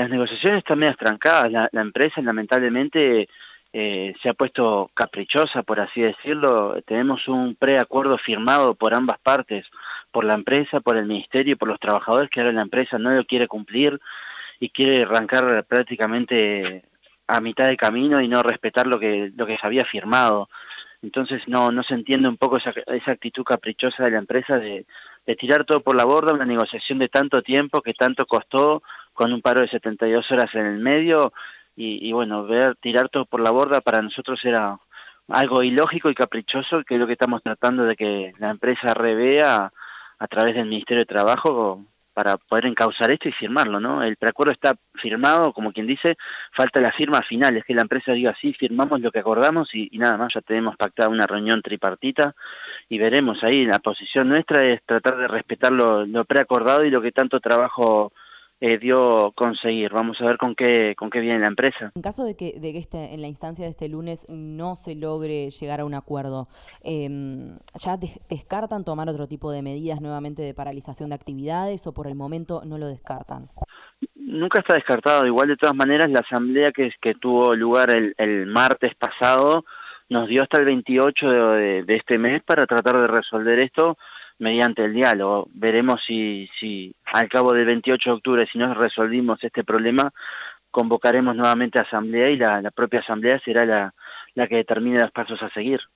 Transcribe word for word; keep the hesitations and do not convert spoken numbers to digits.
las negociaciones están medio trancadas. La, la empresa lamentablemente eh, se ha puesto caprichosa, por así decirlo. Tenemos un preacuerdo firmado por ambas partes, por la empresa, por el ministerio y por los trabajadores, que ahora la empresa no lo quiere cumplir y quiere arrancar prácticamente a mitad de camino y no respetar lo que, lo que se había firmado. Entonces no, no se entiende un poco esa, esa actitud caprichosa de la empresa de, de tirar todo por la borda, una negociación de tanto tiempo que tanto costó, con un paro de setenta y dos horas en el medio, y, y bueno, ver tirar todo por la borda para nosotros era algo ilógico y caprichoso, que es lo que estamos tratando de que la empresa revea a través del Ministerio de Trabajo para poder encauzar esto y firmarlo, ¿no? El preacuerdo está firmado, como quien dice, falta la firma final, es que la empresa diga sí, firmamos lo que acordamos y, y nada más. Ya tenemos pactada una reunión tripartita y veremos ahí. La posición nuestra es tratar de respetar lo, lo preacordado y lo que tanto trabajo eh, dio conseguir. Vamos a ver con qué con qué viene la empresa. En caso de que, de que este, en la instancia de este lunes no se logre llegar a un acuerdo, eh, ¿ya des descartan tomar otro tipo de medidas nuevamente de paralización de actividades o por el momento no lo descartan? Nunca está descartado. Igual, de todas maneras, la asamblea que, que tuvo lugar el, el martes pasado nos dio hasta el veintiocho de, de, de este mes para tratar de resolver esto mediante el diálogo. Veremos si, si al cabo del veintiocho de octubre, si no resolvimos este problema, convocaremos nuevamente a asamblea y la, la propia asamblea será la, la que determine los pasos a seguir.